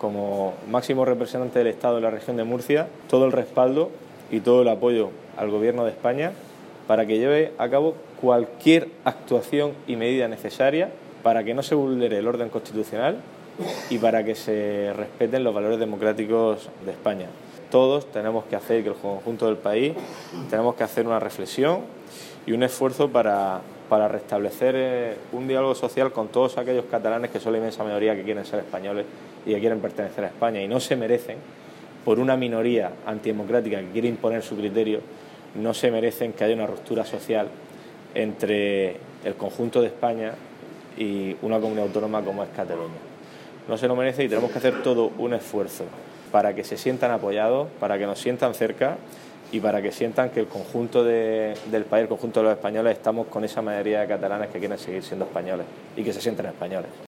como máximo representante del Estado de la región de Murcia, todo el respaldo y todo el apoyo al Gobierno de España para que lleve a cabo cualquier actuación y medida necesaria para que no se vulnere el orden constitucional y para que se respeten los valores democráticos de España. Todos tenemos que hacer, que el conjunto del país, tenemos que hacer una reflexión y un esfuerzo para restablecer un diálogo social con todos aquellos catalanes que son la inmensa mayoría que quieren ser españoles y que quieren pertenecer a España y no se merecen, por una minoría antidemocrática que quiere imponer su criterio, no se merecen que haya una ruptura social entre el conjunto de España y una comunidad autónoma como es Cataluña. No se lo merece y tenemos que hacer todo un esfuerzo para que se sientan apoyados, para que nos sientan cerca y para que sientan que el conjunto del país, el conjunto de los españoles, estamos con esa mayoría de catalanes que quieren seguir siendo españoles y que se sienten españoles.